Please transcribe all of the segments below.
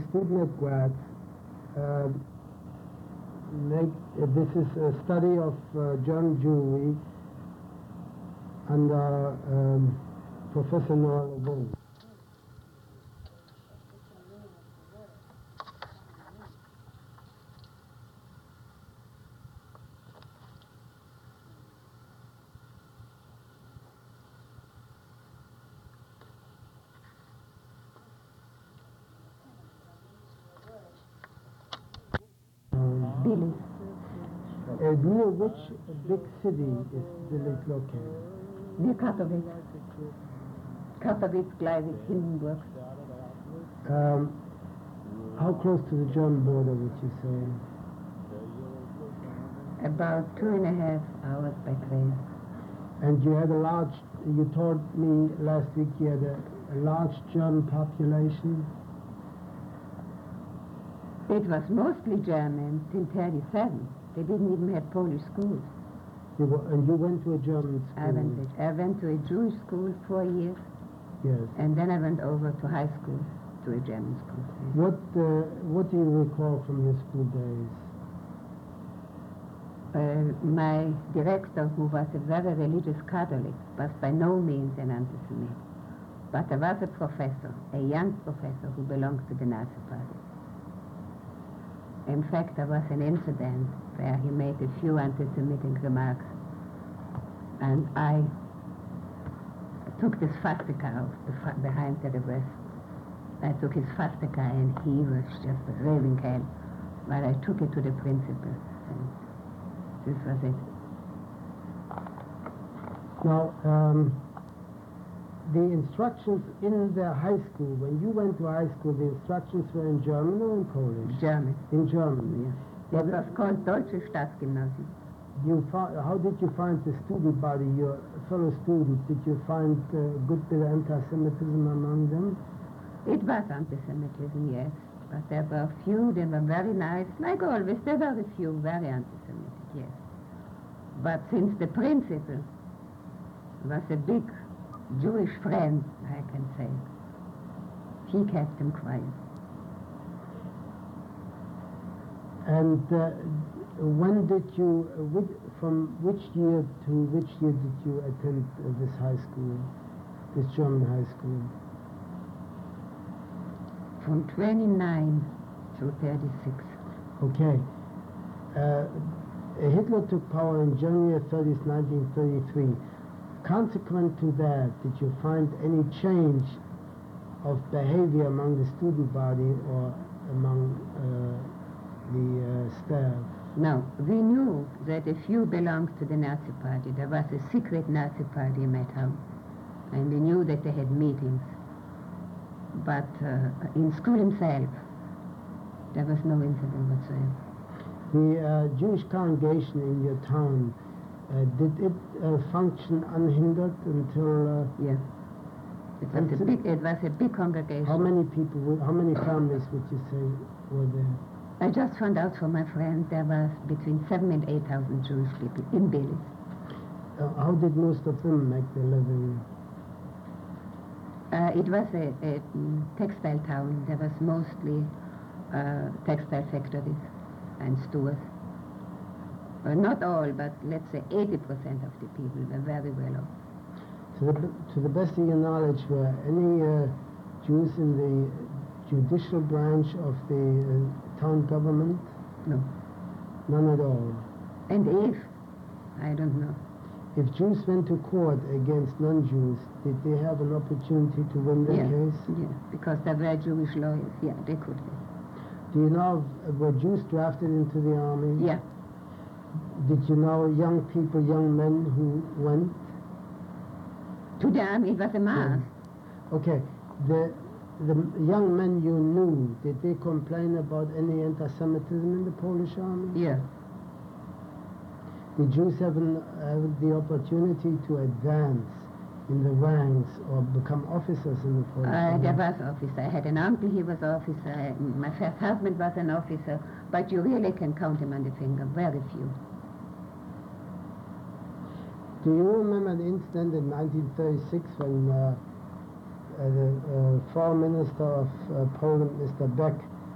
Student grads this is a study of German Jewry under Professor Noah Levin. Billy. Near which big city is Billy located? Near Katowice. Katowice, Gleiwitz, Hindenburg. How close to the German border would you say? About 2.5 hours by train. And you had you told me last week you had a large German population? It was mostly German till 37. They didn't even have Polish schools. And you went to a German school? I went to a Jewish school 4 years. Yes. And then I went over to high school, to a German school. What do you recall from your school days? My director, who was a very religious Catholic, was by no means an anti-Semite. But there was a professor, a young professor, who belonged to the Nazi Party. In fact, there was an incident where he made a few anti-Semitic remarks, and I took this swastika out behind the reverse. I took his swastika, and he was just raving hell, while I took it to the principal, and this was it. Now, the instructions in the high school, when you went to high school, the instructions were in German or in Polish? German. In German, yes. It was called Deutsche Staatsgymnasium. How did you find the student body, your fellow students? Did you find a good bit of anti-Semitism among them? It was anti-Semitism, yes. But there were a few, they were very nice. Like always, there were a few very anti-Semitic, yes. But since the principal was a big Jewish friend, I can say, he kept him quiet. And when did you, from which year to which year did you attend this high school, this German high school? From 29 to 36. Okay. Hitler took power on January 30th, 1933. Consequent to that, did you find any change of behavior among the student body or among the staff? No, we knew that if you belonged to the Nazi Party, there was a secret Nazi Party in Mettau, and we knew that they had meetings. But in school himself, there was no incident whatsoever. The Jewish congregation in your town, did it function unhindered until... Yeah. It was a big congregation. How many people, how many families would you say were there? I just found out from my friend there was between 7,000 and 8,000 Jewish people in Belize. How did most of them make their living? It was a textile town. There was mostly textile factories and stores. Not all, but let's say 80% of the people were very well off. To the best of your knowledge, were any Jews in the judicial branch of the town government? No. None at all? And if, I don't know. If Jews went to court against non-Jews, did they have an opportunity to win their case? Yeah, because there were Jewish lawyers. Yeah, they could have. Do you know, were Jews drafted into the army? Yeah. Did you know young people, young men who went? To the army, it was a mass. Yeah. Okay. The young men you knew, did they complain about any anti-Semitism in the Polish army? Yeah. Did Jews have the opportunity to advance in the ranks or become officers in the Polish army? There was officer. I had an uncle, he was officer. My first husband was an officer. But you really can count him on the finger, very few. Do you remember the incident in 1936 when the foreign minister of Poland, Mr. Beck,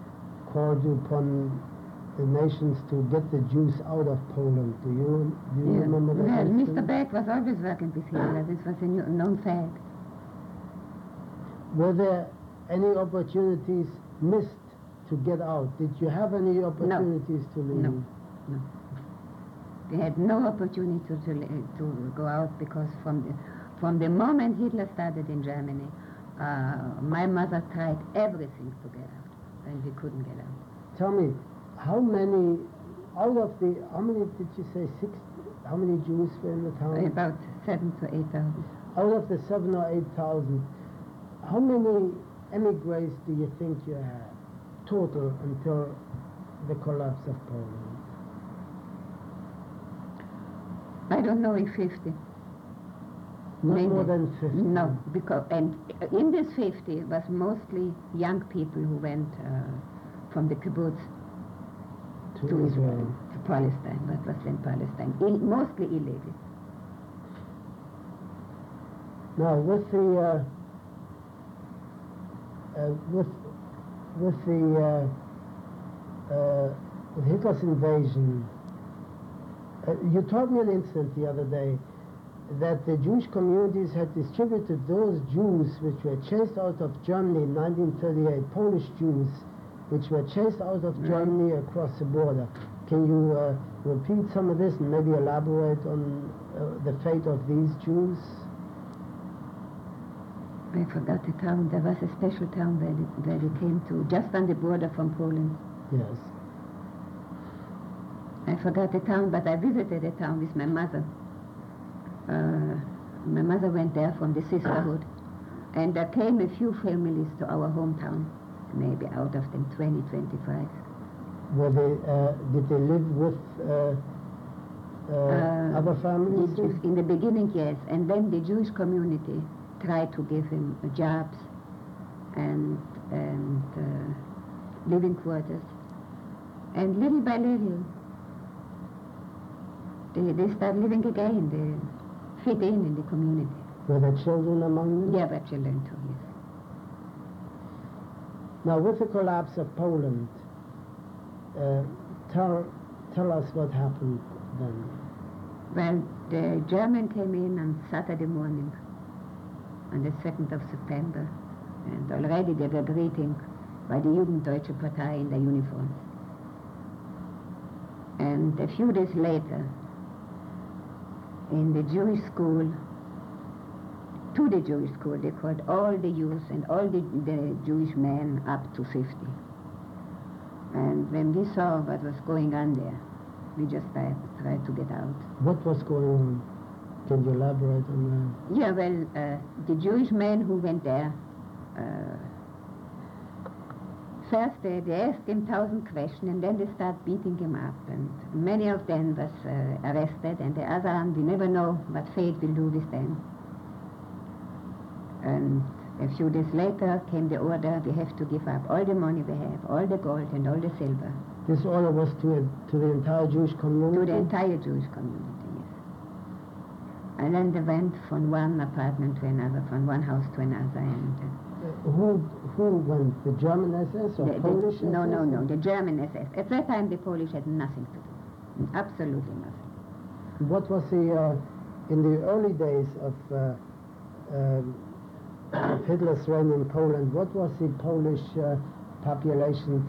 called upon the nations to get the Jews out of Poland. Do you remember that? Well, incident? Mr. Beck was always working with Hitler. This was a known fact. Were there any opportunities missed to get out? Did you have any opportunities to leave? No. They had no opportunity to go out because from the moment Hitler started in Germany, my mother tried everything to get out, and we couldn't get out. Tell me, how many did you say, how many Jews were in the town? About 7,000 to 8,000. Out of the 7,000 or 8,000, how many emigres do you think you had total until the collapse of Poland? I don't know if 50. Not Maybe. more than 50? No, because and in this 50 it was mostly young people who went from the kibbutz to Israel, to Palestine, what was then Palestine, mostly illegal. Now, with Hitler's invasion, you told me an incident the other day that the Jewish communities had distributed those Jews which were chased out of Germany in 1938, Polish Jews, which were chased out of Germany across the border. Can you repeat some of this and maybe elaborate on the fate of these Jews? I forgot the town. There was a special town where they came to, just on the border from Poland. Yes. I forgot the town, but I visited the town with my mother. My mother went there from the sisterhood, and there came a few families to our hometown, maybe out of them 20, 25. Were they, did they live with other families? In the beginning, yes, and then the Jewish community tried to give him jobs and living quarters, and little by little they start living again. They fit in the community. Were there children among them? Yeah, but children too, yes. Now, with the collapse of Poland, tell us what happened then. Well, the German came in on Saturday morning, on the 2nd of September, and already they were greeting by the Jugenddeutsche Partei in their uniforms. And a few days later, in the Jewish school, to the Jewish school, they called all the youth and all the Jewish men up to 50. And when we saw what was going on there, we just tried to get out. What was going on? Can you elaborate on that? Yeah, well, the Jewish men who went there, first they asked him 1,000 questions, and then they start beating him up, and many of them was arrested, and the other one, we never know what fate will do with them. And a few days later came the order, we have to give up all the money we have, all the gold and all the silver. This order was to the entire Jewish community? To the entire Jewish community, yes. And then they went from one apartment to another, from one house to another, and... Who went? The German SS or Polish SS? No, the German SS. At that time, the Polish had nothing to do. Absolutely nothing. What was the, in the early days of Hitler's reign in Poland, what was the Polish population's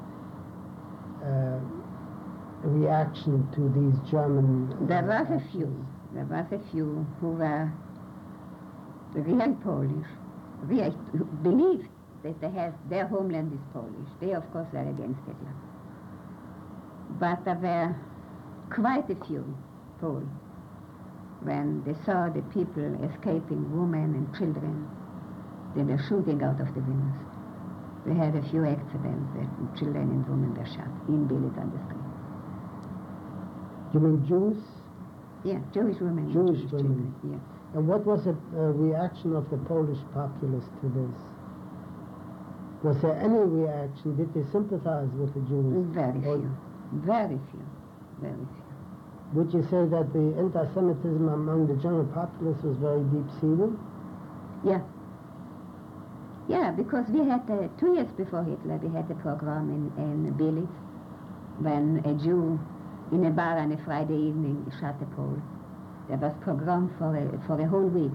reaction to these German There was a actions? few. There was a few who were real Polish, who believed that their homeland is Polish. They, of course, were against Hitler. But there were quite a few Poles when they saw the people escaping, women and children. They were shooting out of the windows. We had a few accidents that children and women were shot in Billit on the street. You mean Jews? Yeah, Jewish women. and Jewish children, women. yes. And what was the reaction of the Polish populace to this? Was there any reaction? Did they sympathize with the Jews? Very Or few. Very few. Very few. would you say that the anti-Semitism among the general populace was very deep-seated? Yeah. Yeah, because we had, 2 years before Hitler, we had a pogrom in Belitz when a Jew in a bar on a Friday evening shot a Pole. There was pogrom for a whole week.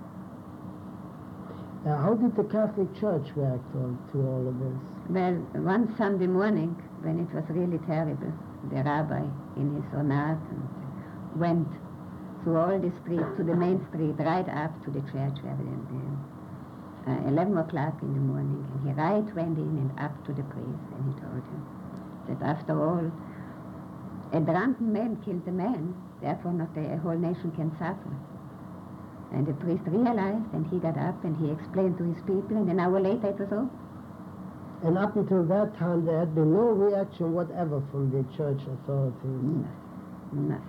How did the Catholic Church react to all of this? Well, one Sunday morning, when it was really terrible, the rabbi in his ornat went through all the street, to the main street, right up to the church where we were 11 o'clock in the morning, and he right went in and up to the priest, and he told him that after all, a drunken man killed a man, therefore not a whole nation can suffer. And the priest realized, and he got up and he explained to his people, and an hour later it was over. And up until that time, there had been no reaction whatever from the church authorities? Nothing.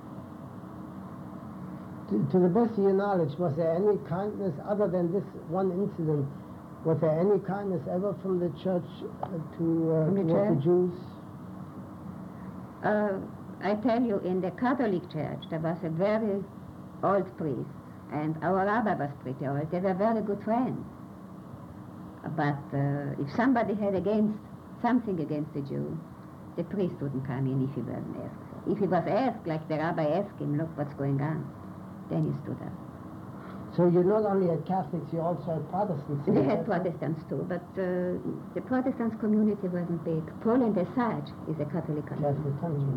To the best of your knowledge, was there any kindness, other than this one incident, was there any kindness ever from the church toward the Jews? I tell you, in the Catholic Church, there was a very old priest, and our rabbi was pretty old. They were very good friends. But if somebody had something against the Jew, the priest wouldn't come in if he wasn't asked. If he was asked, like the rabbi asked him, look what's going on, then he stood up. So you not only had Catholics, you also had Protestants? We had Protestants too, but the Protestant community wasn't big. Poland as such is a Catholic country. Catholic country.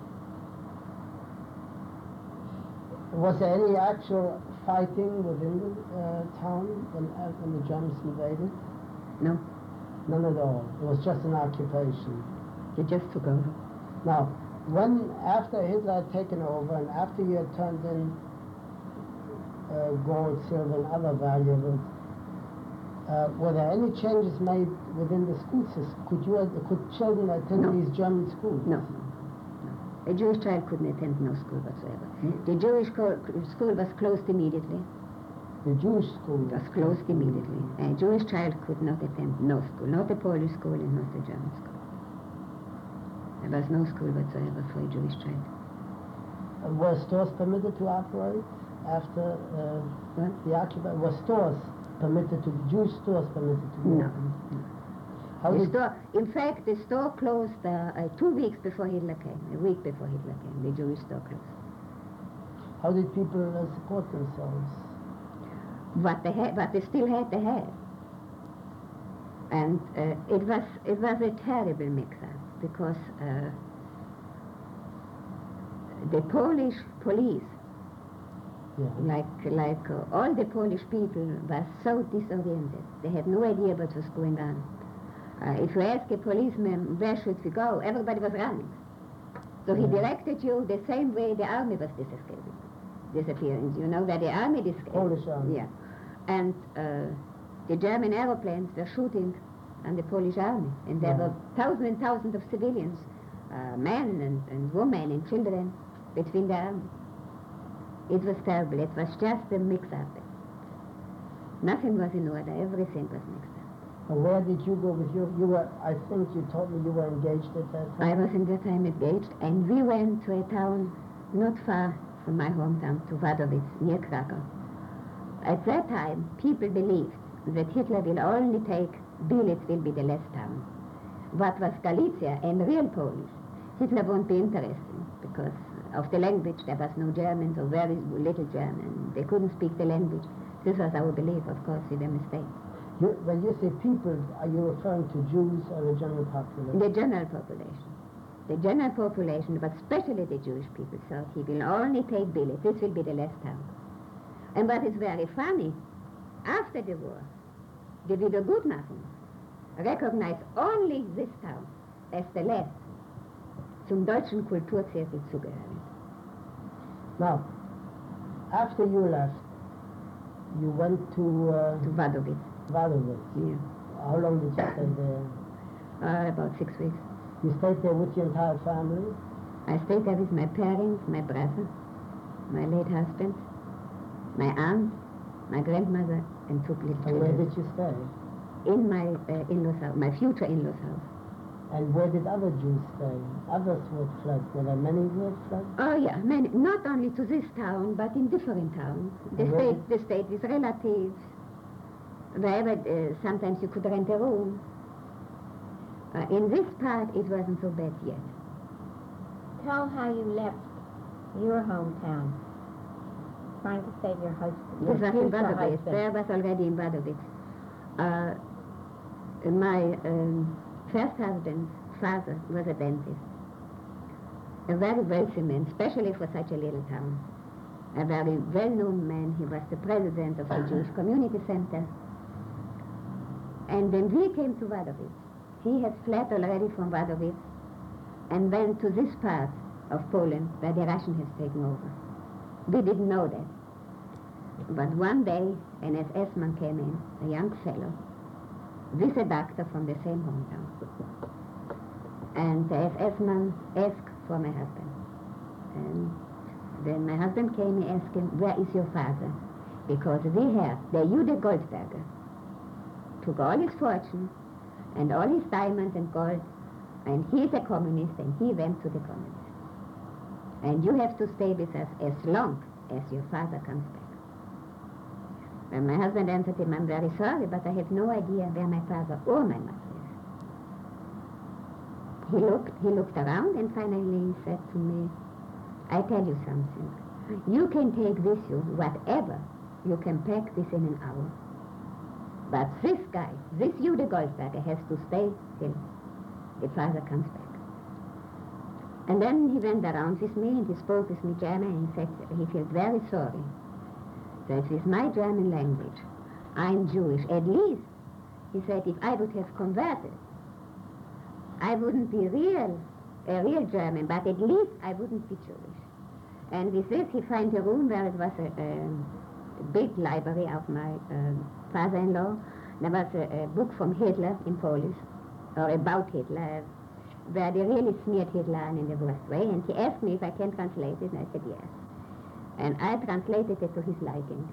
Was there any actual fighting within the town when the Germans invaded? No. None at all. It was just an occupation. They just took over. Now, after Hitler had taken over and after you had turned in gold, silver, and other valuables, were there any changes made within the school system? Could children attend these German schools? No. A Jewish child couldn't attend no school whatsoever. The Jewish school was closed immediately. The Jewish school was closed immediately. A Jewish child could not attend no school, not the Polish school and not the German school. There was no school whatsoever for a Jewish child. Were stores permitted to operate after the occupation? Were stores permitted Jewish stores permitted to be opened? No. In fact, the store closed 2 weeks before Hitler came, a week before Hitler came. The Jewish store closed. How did people support themselves? What they still had, they had. And it was a terrible mix-up because the Polish police, like all the Polish people, were so disoriented. They had no idea what was going on. If you ask a policeman, where should we go? Everybody was running. So he directed you the same way the army was disappearing. You know where the army disappeared? Polish army. Yeah. And the German aeroplanes were shooting on the Polish army. And there were thousands and thousands of civilians, men and women and children between the army. It was terrible. It was just a mix-up. Nothing was in order. Everything was mixed up. And where did you go with I think you told me you were engaged at that time? I was in that time engaged, and we went to a town not far from my hometown, to Wadowice, near Krakow. At that time, people believed that Hitler will only take Belitz will be the last town. What was Galicia and real Polish, Hitler won't be interested because of the language. There was no German or very little German. They couldn't speak the language. This was our belief, of course, with a mistake. When you say people, are you referring to Jews or the general population? The general population. The general population, but especially the Jewish people, thought he will only take Belitz. This will be the last town. And what is very funny, after the war, the Wiedergutmachung recognized only this town as the last zum deutschen Kulturzirkel zugehörig. Now, after you left, you went to Wadowice. Wadowice. Yeah. How long did you stay there? About 6 weeks. You stayed there with your entire family? I stayed there with my parents, my brother, my late husband, my aunt, my grandmother, and 2 little children. And where did you stay? In my in-laws' house, my future in-laws' house. And where did other Jews stay? Others who had fled. Were there many who had fled? Oh, yeah, many. Not only to this town, but in different towns. They stayed with relatives. Wherever sometimes you could rent a room. In this part, it wasn't so bad yet. Tell how you left your hometown, trying to save your husband. This was in future Badowitz. husband. There was already in Badowitz. My first husband's father was a dentist. A very wealthy man, especially for such a little town. A very well-known man. He was the president of the Jewish Community Center. And when we came to Badowitz, he had fled already from Badowitz and went to this part of Poland where the Russian has taken over. We didn't know that. But one day, an SS man came in, a young fellow, with a doctor from the same hometown. And the SS man asked for my husband. And when my husband came, he asked him, where is your father? Because we heard that Jude Goldberger took all his fortune and all his diamonds and gold, and he's a communist, and he went to the communists. And you have to stay with us as long as your father comes back. And my husband answered him, I'm very sorry, but I have no idea where my father or my mother is. He looked around, and finally he said to me, I tell you something. You can take with you whatever you can pack within an hour. But this guy, this Jude Goldberger, has to stay till the father comes back. And then he went around with me and he spoke with me German, and he said he felt very sorry that with my German language, I'm Jewish. At least, he said, if I would have converted, I wouldn't be a real German, but at least I wouldn't be Jewish. And with this, he found a room where it was a big library of my father-in-law. There was a book from Hitler in Polish, or about Hitler, where they really smeared Hitler in the worst way. And he asked me if I can translate it, and I said yes. And I translated it to his liking.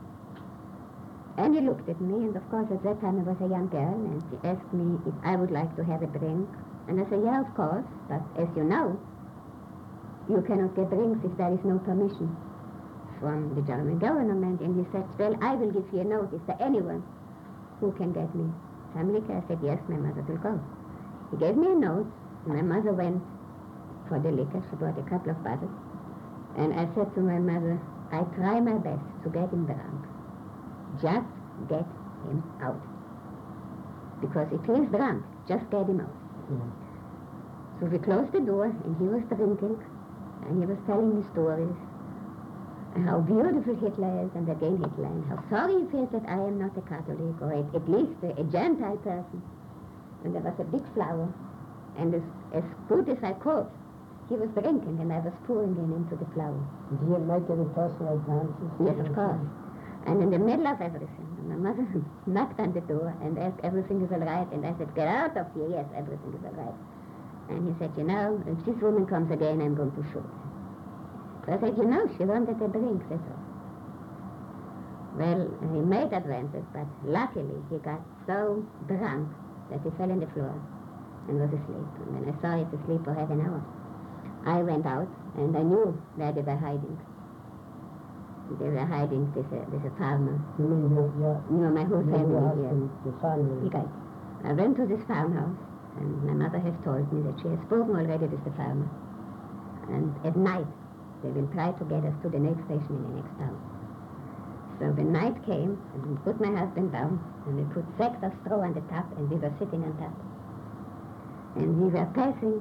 And he looked at me, and of course at that time I was a young girl, and he asked me if I would like to have a drink. And I said, yeah, of course, but as you know, you cannot get drinks if there is no permission from the German government. And he said, well, I will give you a note. Is there anyone who can get me some liquor? I said, yes, my mother will go. He gave me a note, and my mother went for the liquor. She bought a couple of bottles. And I said to my mother, I try my best to get him drunk. Just get him out. Because if he is drunk, just get him out. Yeah. So we closed the door, and he was drinking, and he was telling me stories, and how beautiful Hitler is, and again Hitler, and how sorry he feels that I am not a Catholic, or at least a Gentile person. And there was a big flower, and as good as I could, he was drinking, and I was pouring it into the flower. Did he make any personal advances? Yes, of course. And in the middle of everything, my mother knocked on the door and asked, everything is all right? And I said, get out of here. Yes, everything is all right. And he said, you know, if this woman comes again, I'm going to shoot her. So I said, you know, she wanted a drink, that's all. Well, he made advances, but luckily he got so drunk that he fell on the floor and was asleep. And when I saw he was asleep for half an hour, I went out, and I knew where they were hiding. They were hiding with a farmer. You mean My whole family your here. husband, your family? Right. I went to this farmhouse, and my mother has told me that she has spoken already with the farmer. And at night, they will try to get us to the next station in the next town. So when night came, and we put my husband down, and we put sacks of straw on the top, and we were sitting on top. And we were passing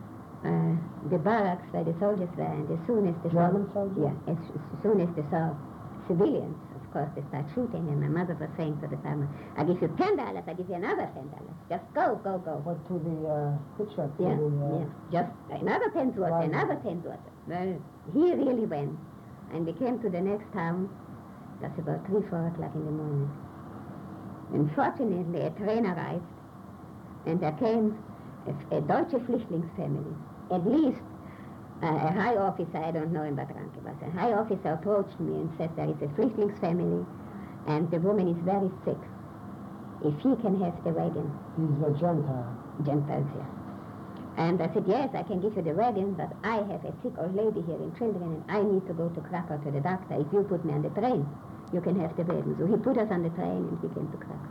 the barracks where the soldiers were, and as soon as they saw... German soldiers? Yeah, as soon as they saw civilians, of course, they start shooting, and my mother was saying to the farmer, I give you $10, I give you another $10. Just go. What, to the butcher? Yeah. Just another 10 zloty, Right. another 10 zloty. Well, he really went. And we came to the next town. That's about 3, 4 o'clock in the morning. Unfortunately, a train arrived, and there came a Deutsche Flüchtlingsfamily. At least a high officer, I don't know in what rank he was, a high officer approached me and said, there is a Flüchtlingsfamily, and the woman is very sick. If he can have the wagon. These were Gentile. Gentiles, yeah. And I said, yes, I can give you the wagon, but I have a sick old lady here in children, and I need to go to Krakow to the doctor. If you put me on the train, You can have the wagon. So he put us on the train and we came to Krakow.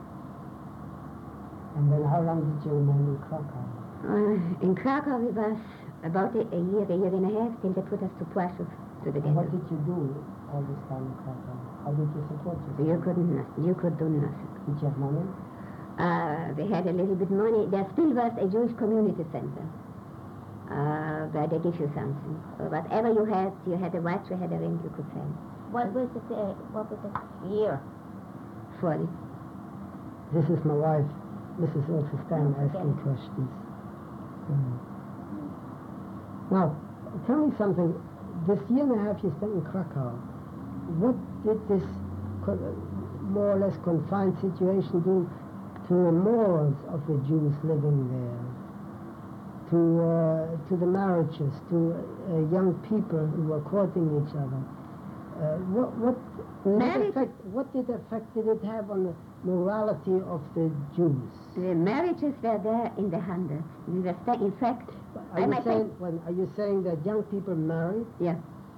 And then how long did you remain in Krakow? In Krakow we was about a year and a half, till they put us to Płaszów, to the And what ghetto. did you do all this time in Krakow? How did you support yourself? You could do nothing. Did you have money? They had a little bit money. There still was a Jewish community center where they give you something. So whatever you had a watch, you had a ring, you could sell. What was the year? 40. This is my wife, Mrs. Ilse Stan, asking Okay. questions. Now, tell me something. This year and a half you spent in Krakow, what did this more or less confined situation do to the morals of the Jews living there? To the marriages, to young people who were courting each other? What effect did it have on the morality of the Jews? The marriages were there in the hundreds. In fact, Are you saying that young people married? yeah.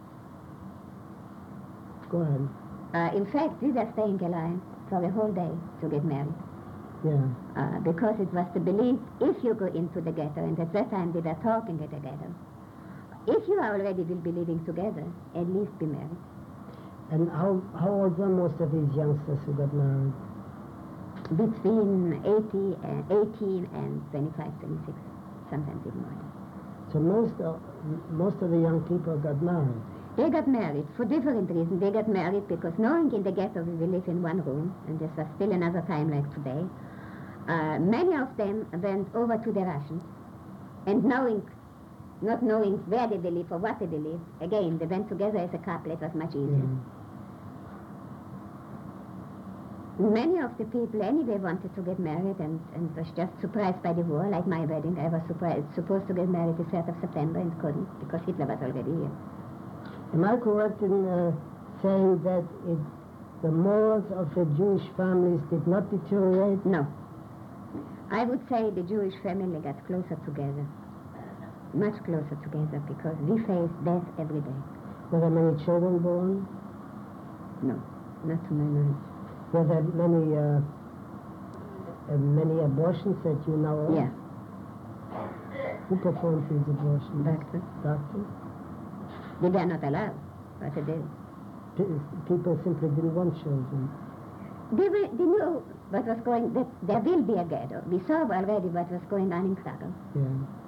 Go ahead. In fact, we were staying alive for a whole day to get married. Yeah. Because it was the belief, if you go into the ghetto, and at that time they were talking at the ghetto, if you already will be living together, at least be married. And how old were most of these youngsters who got married? Between 18 and 25, 26, sometimes even more. So most of the young people got married. They got married for different reasons. They got married because knowing in the ghetto we will live in one room, and this was still another time like today, many of them went over to the Russians, and not knowing where they live or what they live, again, they went together as a couple. It was much easier. Many of the people anyway wanted to get married and was just surprised by the war, like my wedding. I was supposed to get married the 3rd of September and couldn't because Hitler was already here. Am I correct in saying that the morals of the Jewish families did not deteriorate? No. I would say the Jewish family got closer together, much closer together, because we face death every day. Were there many children born? No, not to my knowledge. Were there many abortions that you know of? Yeah. Who performed these abortions? Doctors. Doctors? They were not allowed, but they did. People simply didn't want children. They knew what was going, that there will be a ghetto. We saw already what was going on in Krakow. Yeah.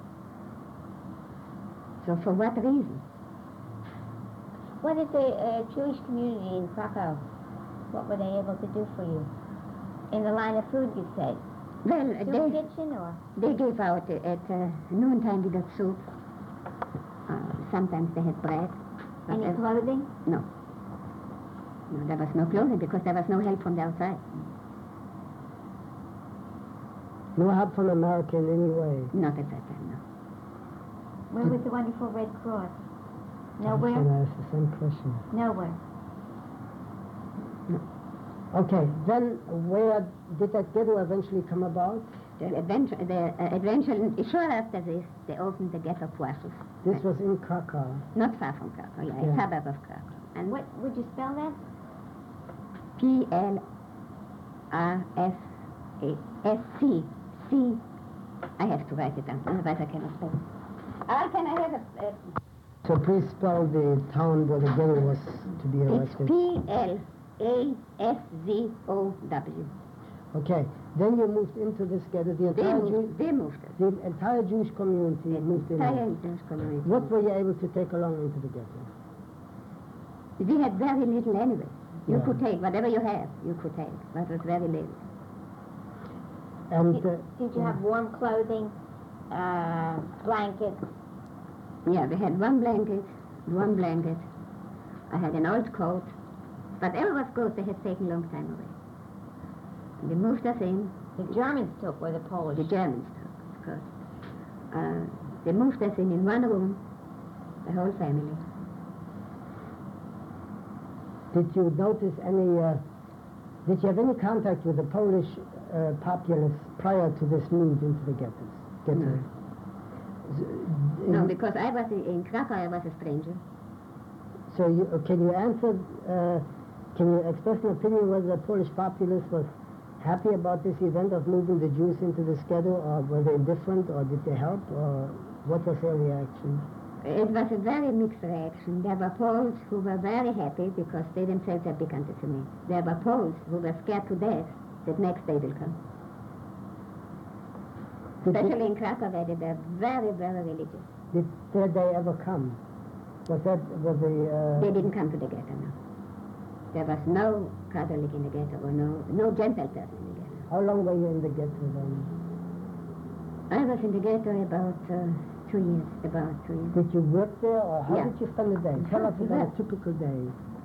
So for what reason? What is the Jewish community in Krakow? What were they able to do for you? In the line of food, you said? Well, Soup kitchen or? they gave out at noontime we got soup. Sometimes they had bread. Any clothing? No. No, there was no clothing because there was no help from the outside. No help from America in any way? Not at that time, no. Where was the wonderful Red Cross? I was going to Nowhere? ask the same question. Nowhere. Okay, then where did that ghetto eventually come about? Eventually, short after this, they opened the ghetto Płaszów. This was in Krakow. Not far from Krakow, yeah, Yeah. a suburb of Krakow. And What would you spell that? P-L-R-S-C. C. I have to write it down, otherwise I cannot spell it. Can I have a... So please spell the town where the ghetto was to be It's erected. P-L-A-S-Z-O-W. Okay, then you moved into this ghetto. They moved us. The entire Jewish community moved in. Entire Jewish community. What were you able to take along into the ghetto? We had very little anyway. You Yeah. could take whatever you have, you could take. But it was very little. And Did you have warm clothing, blankets? Yeah, we had one blanket. I had an old coat. Whatever was good, they had taken a long time away. And they moved us in. The Germans took, or the Polish? The Germans took, of course. They moved us in one room, the whole family. did you notice did you have any contact with the Polish populace prior to this move into the ghettos? No. No, because I was in Krakow, I was a stranger. So can you answer Can you express an opinion whether the Polish populace was happy about this event of moving the Jews into this ghetto, or were they indifferent, or did they help, or what was their reaction? It was a very mixed reaction. There were Poles who were very happy because they themselves are big anti-Semites. There were Poles who were scared to death that next day will come. Especially in Krakow, where they were very, very religious. Did they ever come? Was They didn't come to the ghetto, no. There was no Catholic in the ghetto, or no Gentile person in the ghetto. How long were you in the ghetto then? I was in the ghetto about 2 years, Did you work there, or how Yeah. did you spend the day? Tell us We about a worked. typical day.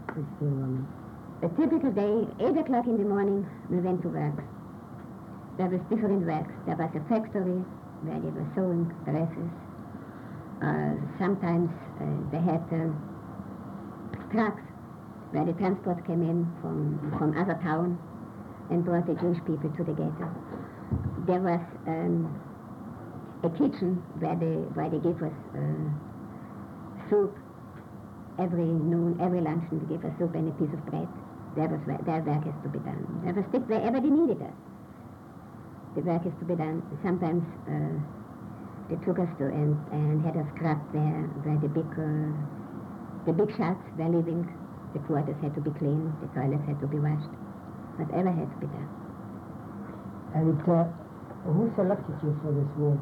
A typical day, 8 o'clock in the morning, we went to work. There was different works. There was a factory where they were sewing dresses. Sometimes they had trucks where the transport came in from other town and brought the Jewish people to the ghetto. There was a kitchen where they give us soup every noon, every lunch, and they give us soup and a piece of bread. Their work has to be done. There was stick wherever they needed us. The work has to be done. Sometimes they took us to and had us scrub there where the big shots were living. The quarters had to be cleaned, the toilets had to be washed. Whatever had to be done. And who selected you for this work?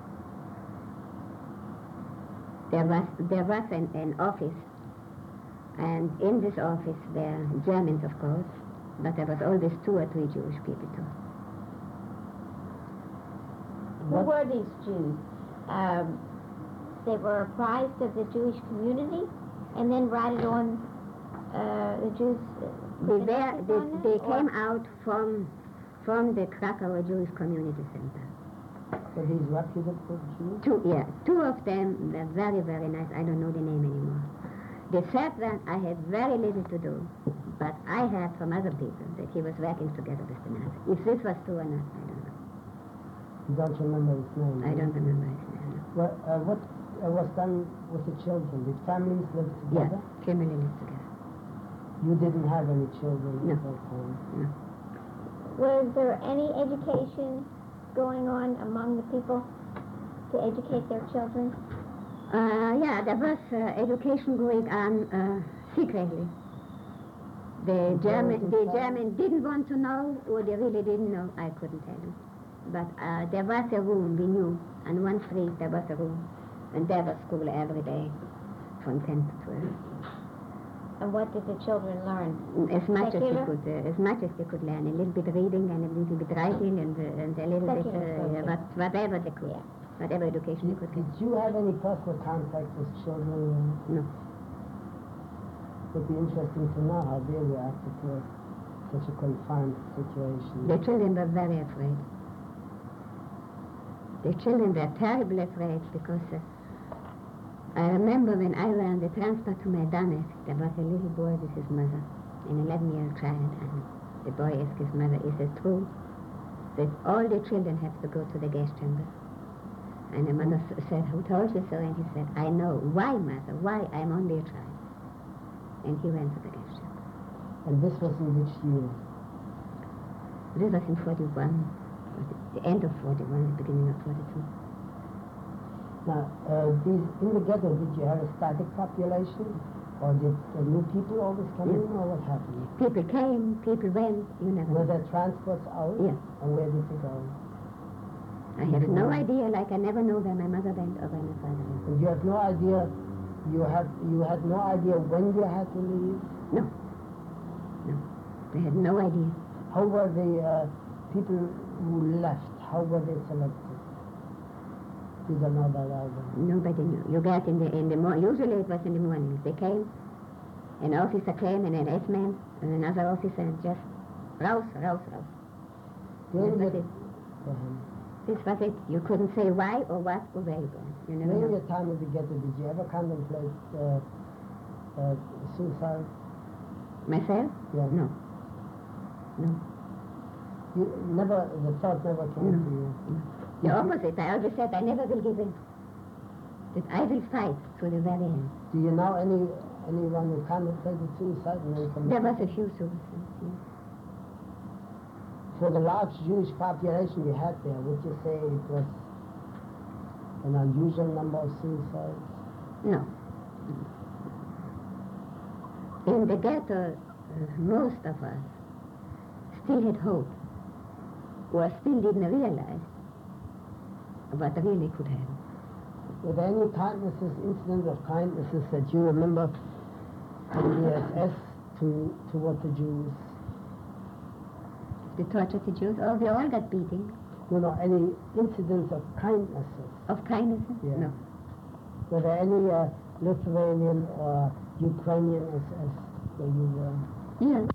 There was an office, and in this office were Germans, of course, but there was always 2 or 3 Jewish people too. Who were these Jews? They were apprised of the Jewish community and then ratted on the Jews. They came out from the Krakow Jewish Community Center. So these reputable Jews? 2 of them were very, very nice. I don't know the name anymore. They said that I had very little to do, but I heard from other people that he was working together with the Nazis. If this was true or not, I don't know. You don't remember his name? I don't remember his name. Well, what was done with the children? Did families live together? Yeah, family lived together. You didn't have any children No. at that time? No. Was there any education going on among the people to educate their children? Yeah, there was education going on secretly. The German didn't want to know, or they really didn't know. I couldn't tell them. But there was a room, we knew. On one street there was a room, and there was school every day from 10 to 12. And what did the children learn? As much as Secular? they could learn, a little bit reading and a little bit writing and a little bit Secular. whatever they could, Yeah. whatever education they could Did get. you have any personal contact with children? No. It would be interesting to know how they reacted to such a confined situation. The children were very afraid. The children were terribly afraid because I remember when I were on the transport to Majdanek, there was a little boy with his mother, an 11-year-old child, and the boy asked his mother, is it true that all the children have to go to the gas chamber? And the mother said, who told you so? And he said, I know. Why, mother? Why? I'm only a child. And he went to the gas chamber. And this was in which year? This was in 41, the end of 41, the beginning of 42. Now, in the ghetto, did you have a static population? Or did new people always come in, or what happened? People came, people went, you never Were know. there transports out? Yeah. And where did they go? I have no idea, like I never know where my mother went or where my father went. And you have no idea, you had no idea when you had to leave? No. They had no idea. How were the people who left, how were they selected? You don't know that either. Nobody knew. You get in the morning, usually it was in the morning. They came, an officer came and an S-man and another officer and just raus. During This was your, it. Go ahead. This was it. You couldn't say why or what or where you going. You never During know. your time at the ghetto, did you ever contemplate suicide? Myself? Yeah. No. You never, the thought never came No. to you? The opposite. I always said I never will give in. That I will fight to the very end. Do you know anyone who contemplated suicide and then committed? There was a few suicides, yes. For the large Jewish population you had there, would you say it was an unusual number of suicides? No. In the ghetto, most of us still had hope, or still didn't realize what really could happen. Were there any kindnesses, incidents of kindnesses that you remember from the SS toward the Jews? The torture of the Jews, oh, we all got beating. Any incidents of kindnesses? Of kindnesses? Yeah. No. Were there any Lithuanian or Ukrainian SS where you were? Yeah.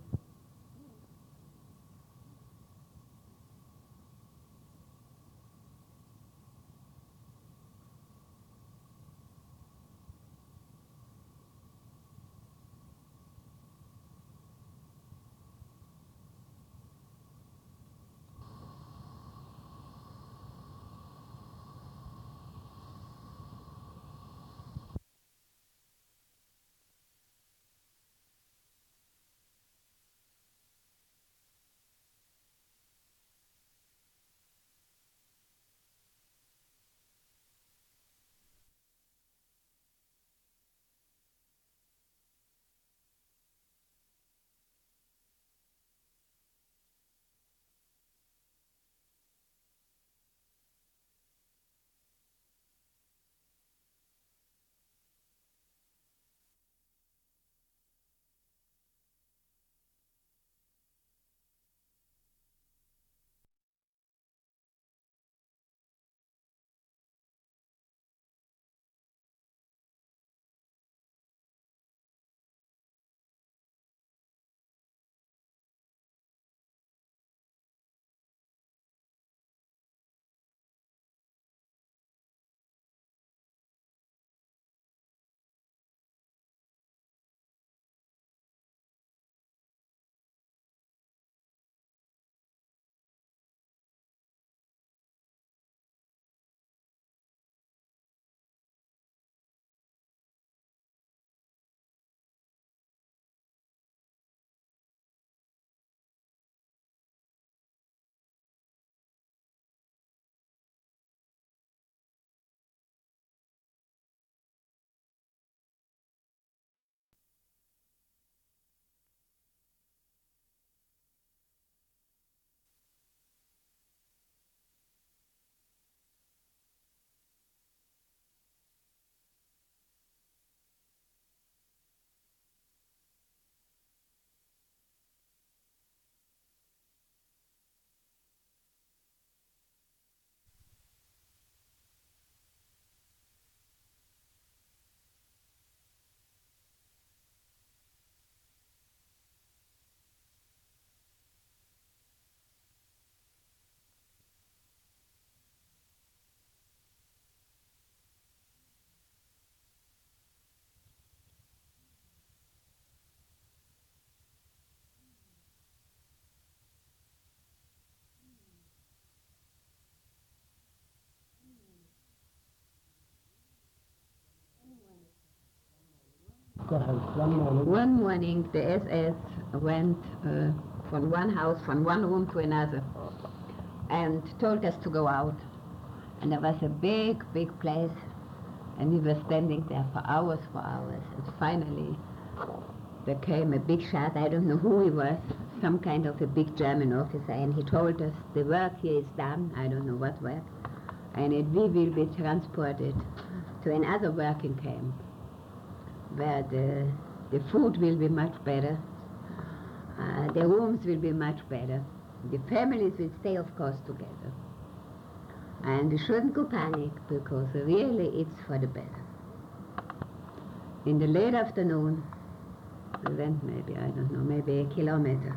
Go ahead, one moment. One morning, the SS went from one house, from one room to another, and told us to go out. And there was a big, big place, and we were standing there for hours. And finally, there came a big shot. I don't know who he was, some kind of a big German officer, and he told us the work here is done. I don't know what work, and we will be transported to another working camp, where the food will be much better, the rooms will be much better, the families will stay, of course, together. And we shouldn't go panic, because really it's for the better. In the late afternoon, we went maybe a kilometer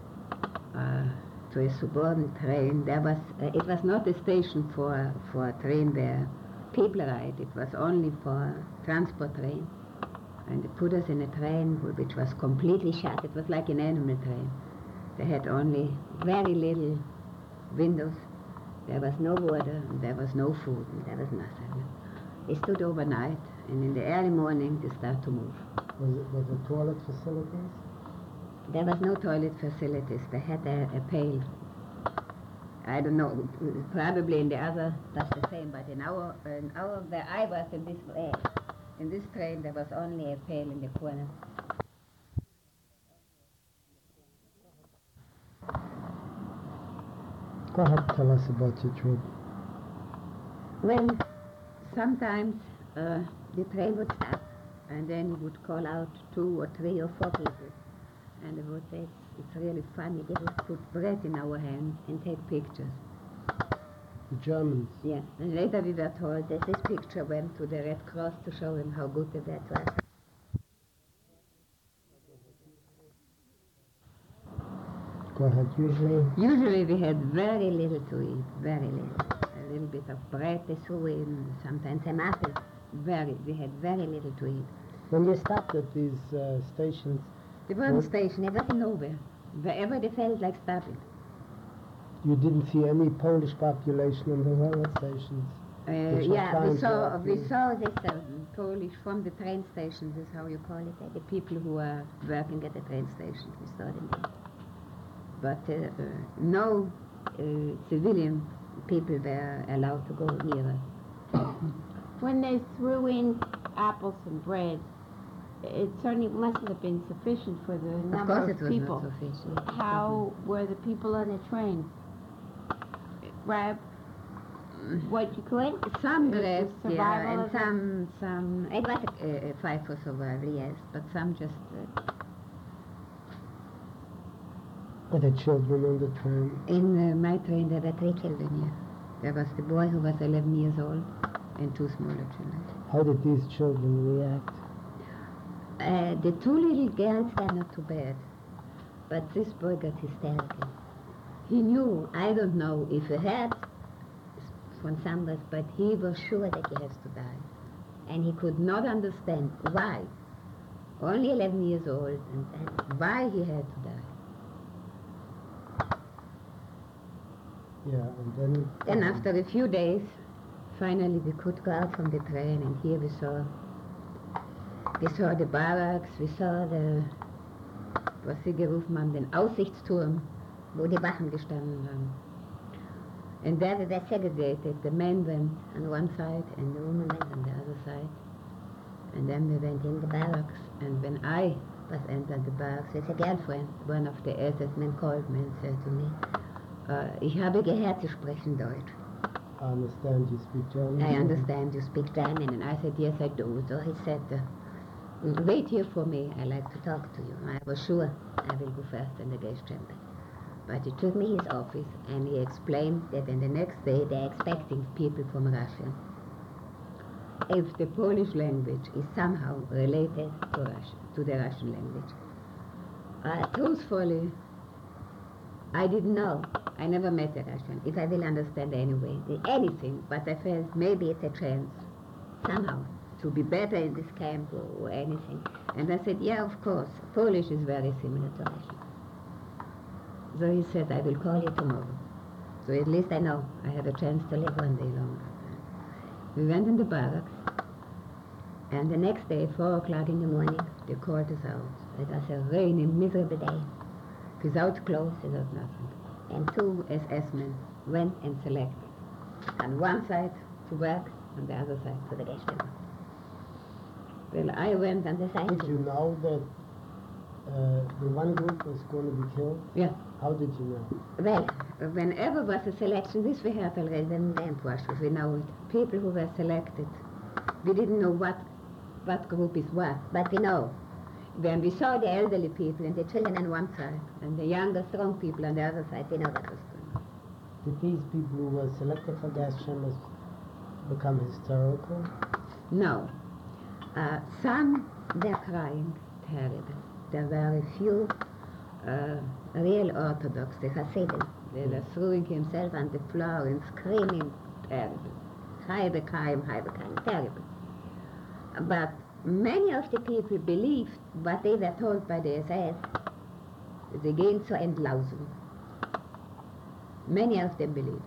to a suburban train. It was not a station for a train where people ride, it was only for transport train. And they put us in a train which was completely shut. It was like an animal train. They had only very little windows. There was no water, and there was no food, and there was nothing. It stood overnight, and in the early morning they start to move. Was there toilet facilities? There was no toilet facilities. They had a pail. I don't know, probably in the other that's the same, but in our where I was in this train, there was only a pail in the corner. Go ahead, tell us about your trip. Well, sometimes the train would stop, and then you would call out 2 or 3 or 4 people, and they would say, it's really funny, they would put bread in our hands and take pictures. The Germans. Yeah, and later we were told that this picture went to the Red Cross to show them how good the bread was. Go ahead. Usually we had very little to eat, very little. A little bit of bread they threw in, sometimes an apple. We had very little to eat. When you stopped at these stations, There wasn't station, it was nowhere. Wherever they felt like stopping. you didn't see any Polish population in the railway stations? Which are Yeah, trying to we actually- saw this Polish from the train stations, is how you call it, the people who are working at the train station. We saw them there. But no civilian people were allowed to go near us. When they threw in apples and bread, it certainly mustn't have been sufficient for the Of number course of it was people. not sufficient. How were the people on the train? Grab what you could? Some It was bread, survival yeah, and of the- some, it was a fight for survival, yes, but some just, Were there children on the train? in my train there were 3 children, yeah. There was the boy who was 11 years old and 2 smaller children. How did these children react? The 2 little girls were not too bad, but this boy got hysterical. He knew, I don't know if he had from somebody, but he was sure that he has to die. And he could not understand why. Only 11 years old, and why he had to die. Yeah, and then... Then after a few days, finally we could go out from the train, and here we saw the barracks, we saw was sie gerufen haben, den Aussichtsturm, wo die Wachen gestanden haben. And there we were segregated. The men went on one side and the women went on the other side. And then we went in the barracks. And when I was entered the barracks with a girlfriend, one of the SS men called me and said to me, ich habe gehört, Sie sprechen Deutsch. I understand you speak German. I understand you speak German. And I said, yes, I do. So he said, wait here for me. I like to talk to you. I was sure I will go first in the gas chamber. But he took me his office and he explained that in the next day they're expecting people from Russia. If the Polish language is somehow related to Russia, to the Russian language. Truthfully, I didn't know. I never met a Russian. If I will understand anyway, anything, but I felt maybe it's a chance, somehow, to be better in this camp or anything. And I said, yeah, of course, Polish is very similar to Russian. So he said, I will call you tomorrow. So at least I know I have a chance to live one day longer. We went in the barracks, and the next day, 4 o'clock in the morning, they called us out. It was a rainy, miserable day, without clothes, without nothing. And 2 SS men went and selected. On one side to work, on the other side to the gas chamber. Well, I went on the side. Did you know that the one group was going to be killed? Yeah. How did you know? Well, whenever was a selection, this we heard already in Warsaw, we know it. People who were selected, we didn't know what group is what, but we know. When we saw the elderly people and the children on one side, and the younger, strong people on the other side, we know what was going on. Did these people who were selected for gas chambers become hysterical? No. Some were crying terrible. There were a few real Orthodox, the Hasidim. They were throwing himself on the floor and screaming terrible. Halbe Kaim, terrible. But many of the people believed what they were told by the SS. They gehen zur Entlausung. Many of them believed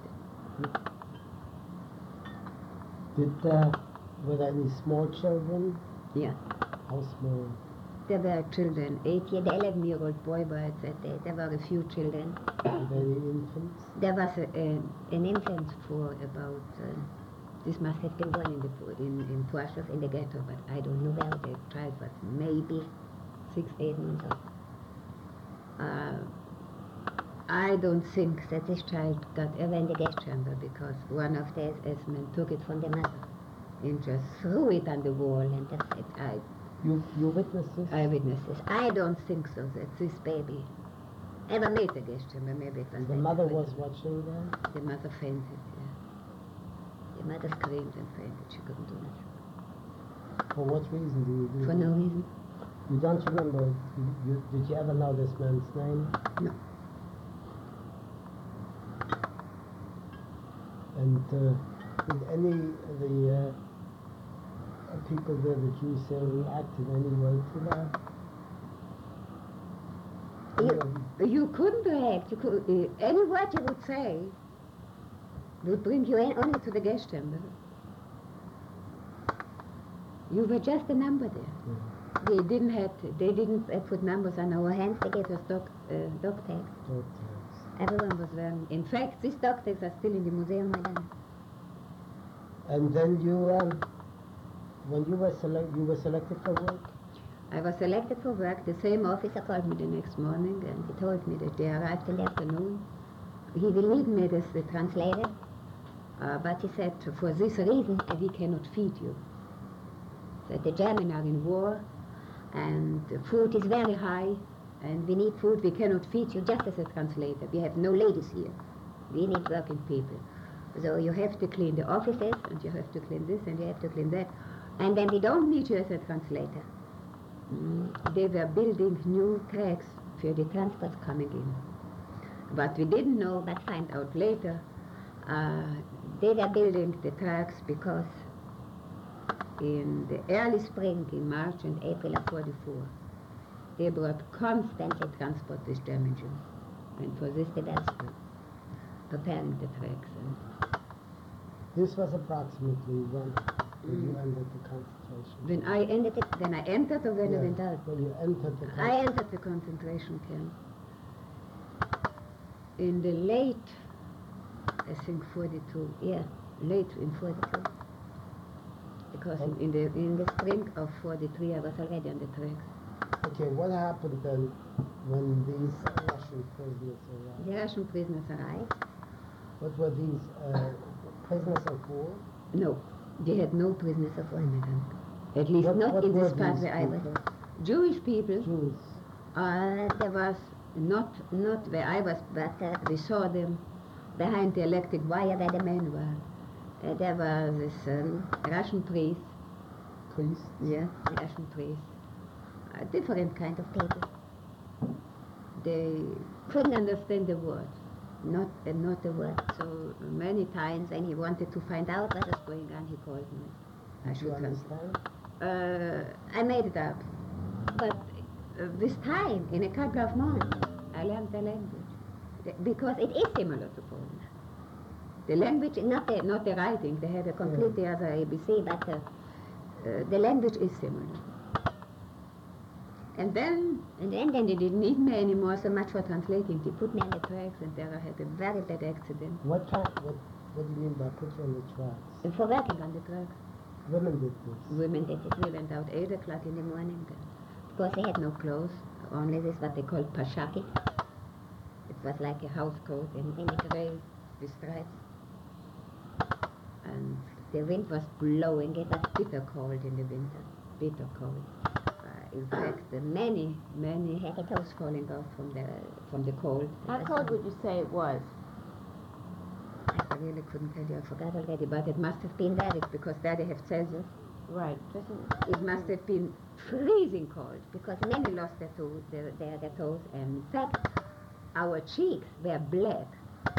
it. Were there any small children? Yeah. How small? There were children, 8-year, 11-year-old boy was there. There were a few children. Very infants? There was an infant for about, this must have been born in Płaszów, in the ghetto, but I don't know where the child was, maybe 6-8 months old. I don't think that this child got ever in the gas chamber because one of the SS men took it from the mother and just threw it on the wall, and that's it. You witnessed this? I witnessed this. I don't think so that this baby ever made the gas chamber. Maybe it was The mother was watching that? The mother fainted, yeah. The mother screamed and fainted. She couldn't do nothing. For what reason do you do For that? no reason. You don't remember, did you ever know this man's name? No. And did any of the people there, the Jews there, react in any way to that? You couldn't react. You could, any word you would say would bring you in only to the gas chamber. You were just a number there. Yeah. They didn't put numbers on our hands. They gave us dog tags. Dog tags. Everyone was wearing. In fact, these dog tags are still in the Museum Maidan. And then you, when you were selected for work? I was selected for work. The same officer called me the next morning and he told me that they arrived in the afternoon. He will need me as the translator, but he said for this reason we cannot feed you. That the Germans are in war and the food is very high and we need food. We cannot feed you just as a translator. We have no ladies here. We need working people. So you have to clean the offices and you have to clean this and you have to clean that. And then we don't need you as a translator. They were building new tracks for the transports coming in. But we didn't know, but find out later, they were building the tracks because in the early spring, in March and April of 44, they brought constantly transport with German Jews. And for this they were preparing the tracks. And This was approximately when you entered the concentration camp. when I entered or when I went out? When you entered the I entered the concentration camp in the late, I think 42, late in 42. Because in the spring of 43 I was already on the tracks. Okay, what happened then when these Russian prisoners arrived? The Russian prisoners arrived. What were these prisoners of war? No, they had no prisoners of war, madam. At least What not in this were part these where I was. people? Jewish people. Jews. There was not where I was, but we saw them behind the electric wire where the men were. There was this Russian priest. Priests? Yeah, Russian priest. A different kind of people. They couldn't understand the word, not the word. So many times when he wanted to find out what was going on, he called me. I Did you should understand? I made it up. But with time, in a couple of months, I learned the language. Because it is similar to Polish. The language, not the writing, they had a completely other ABC, but the language is similar. And then they didn't need me anymore so much for translating. They put me on the tracks and there I had a very bad accident. What do you mean by put you on the tracks? For working on the tracks. Women did this. Women did it. We went out 8 o'clock in the morning. Because they had no clothes, only this what they called pashaki. It was like a house coat in a gray with stripes. And the wind was blowing. It was bitter cold in the winter. Bitter cold. In fact, many had their toes falling off from the cold. How cold would you say it was? I really couldn't tell you. I forgot already. But it must have been that. It's because there they have Celsius. Right. It must have been freezing cold because many lost their toes, their toes, and in fact, our cheeks were black.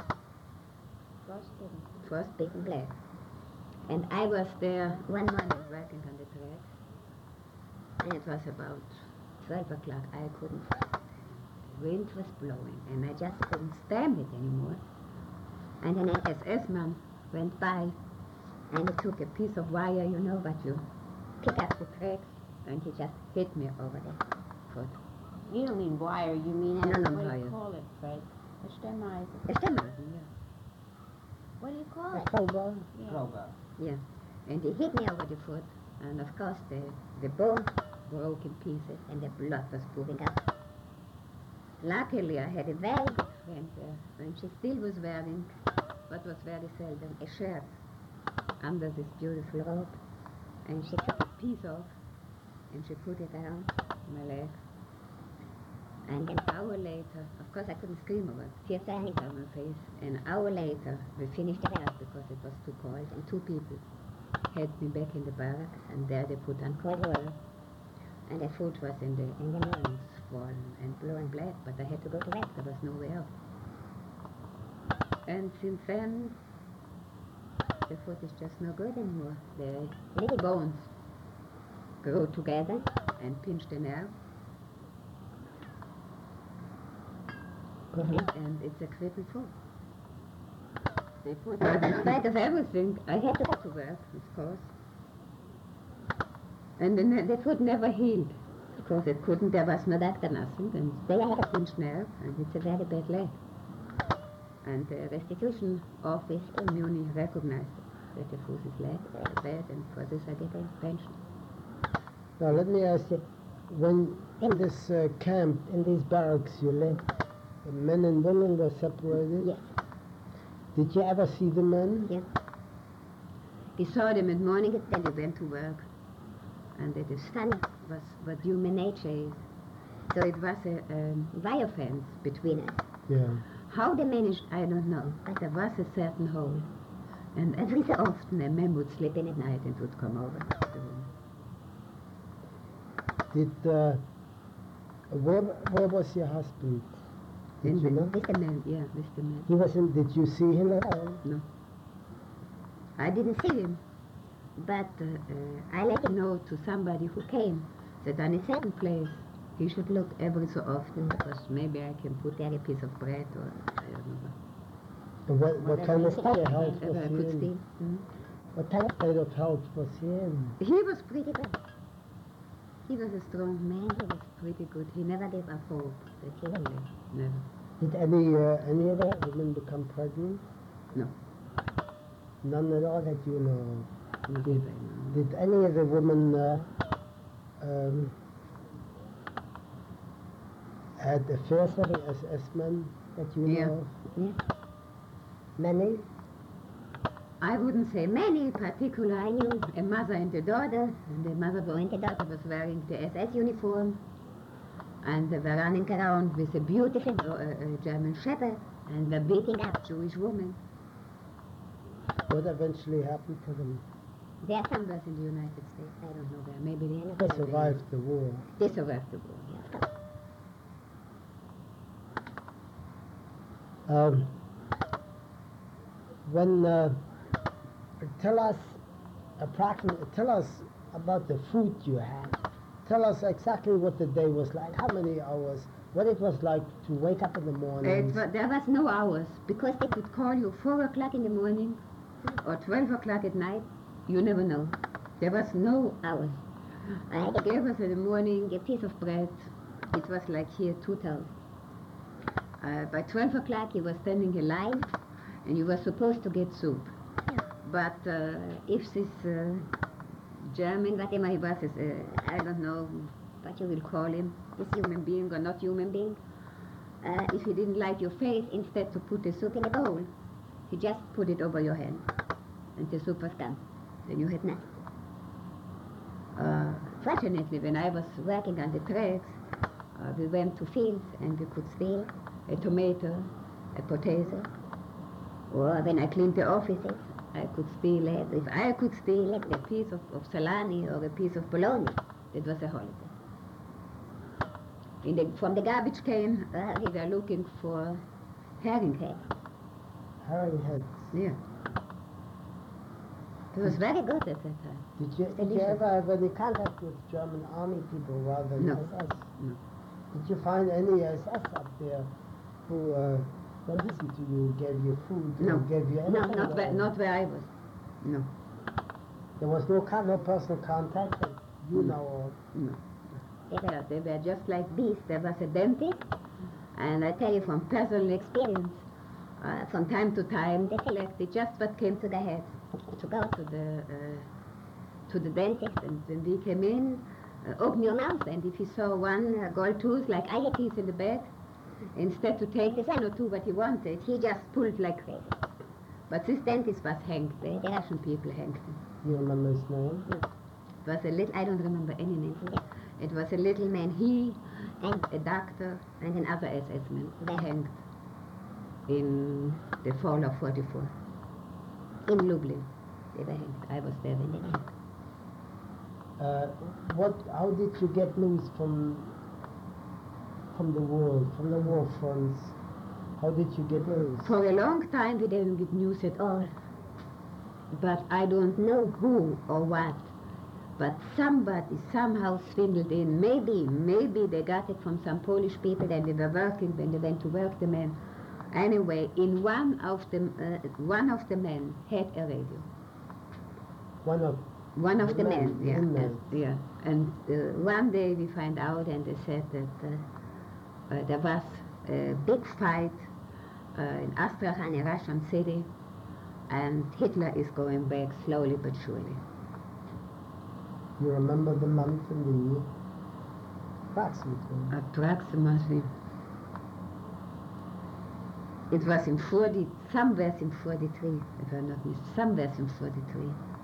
Frostbitten black. And I was there one morning working on the tracks, and it was about 12 o'clock. I couldn't. The wind was blowing, and I just couldn't stand it anymore. And then an SS man went by, and he took a piece of wire, you know, what you pick up the tracks, and he just hit me over there. foot. You don't mean wire, you mean, No, no, what do you wire. call it, Fred? A Stemmeisen. A Stemmeisen, yeah. What do you call A it? crowbar? Yeah. And he hit me over the foot, and of course the bone broke in pieces, and the blood was pouring out. Luckily, I had a very good friend there, and she still was wearing what was very seldom, a shirt under this beautiful robe. And she took a piece off, and she put it around my leg. And an hour later, of course I couldn't scream over it, tears running down my face. An hour later, we finished it out because it was too cold, and 2 people helped me back in the barracks, and there they put on cold water. And the food was in the lungs, swollen and blue and black, but I had to go to work, there was no way out. And since then, the foot is just no good anymore. The little bones grow together and pinch the nerve. And it's a crippled foot. But in spite of everything, I had to go to work, of course. And the foot never healed. Because it couldn't, there was no doctor, nothing. And they had a pinched nerve, and it's a very bad leg. And the restitution office in Munich recognized that the foot is leg bad, and for this I get a pension. Now let me ask you, when in this camp, in these barracks you lived, the men and women were separated? Yes. Did you ever see the men? Yes. We saw them in the morning, then they went to work. And the sun was what human nature is. So it was a wire fence between us. Yeah. How they managed, I don't know, but there was a certain hole. And every so often a man would slip in at night and would come over to the room. Did, where was your husband? Did you know? With the man, yeah, with the man. He was in, did you see him at all? No. I didn't see him. But I let him know to somebody who came that on a certain place he should look every so often because maybe I can put there a piece of bread or I don't know. And what kind of state of health Whatever was I he could in? steal. What kind of state of health was he in? He was pretty good. He was a strong man. He was pretty good. He never gave up hope that he would live. Never. Did any of the women become pregnant? No. None at all that you know of? Not Did, that I know. did any of the women had affairs with the SS men that you Yeah. know of? Yeah. Many? I wouldn't say many particular. I knew a mother and a daughter, and the mother and the daughter was wearing the SS uniform, and they were running around with a beautiful German shepherd, and were beating up Jewish women. What eventually happened to them? They are somewhere in the United States. I don't know where. Maybe they They survived the war. They survived the war, yeah. Tell us tell us about the food you had. Tell us exactly what the day was like, how many hours, what it was like to wake up in the morning. There was no hours, because they could call you 4 o'clock in the morning or 12 o'clock at night. You never know. There was no hours. They gave us in the morning a piece of bread. It was like here, 2 toasts. By 12 o'clock you were standing in line and you were supposed to get soup. But if this German, whatever he was, I don't know what you will call him, this human being or not human being, if he didn't like your face, instead to put the soup in a bowl, he just put it over your hand and the soup was done. Then you had nothing. Fortunately, when I was working on the tracks, we went to fields and we could steal a tomato, a potato, or when I cleaned the offices, I could steal it. If I could steal a piece of salami or a piece of bologna, it was a holiday. From the garbage can, we were looking for herring heads. Herring heads. Yeah. It was very good at that time. Did you ever have any contact with German army people rather than No. SS? No. Did you find any SS up there who listened to you, gave you food, No. or gave you No, anything? not where I was. No. There was no personal contact that you know of. No. They were just like bees. There was a dentist, and I tell you from personal experience, from time to time, they selected just what came to their head to go to the dentist. And when we came in, open your mouth, and if he saw one gold tooth, like I had teeth in the bed, instead to take the one or two what he wanted, he just pulled like crazy. But this dentist was hanged. The Russian people hanged him. You remember his name? It was a little, I don't remember any name. It was a little man, he and a doctor and another SS man. They hanged in the fall of 44. In Lublin. They were hanged. I was there when they were hanged. How did you get news from the war fronts? How did you get news? For a long time we didn't get news at all. But I don't know who or what. But somebody somehow swindled in. Maybe they got it from some Polish people and they were working when they went to work, the men. Anyway, in one of the men had a radio. One of the the men, men, yeah. inmates. Yeah. And one day we find out and they said that there was a big fight in Astrakhan, a Russian city, and Hitler is going back slowly but surely. You remember the month and the year? Approximately. Approximately. It was in 40, somewhere in 43, if I'm not mistaken, somewhere in 43.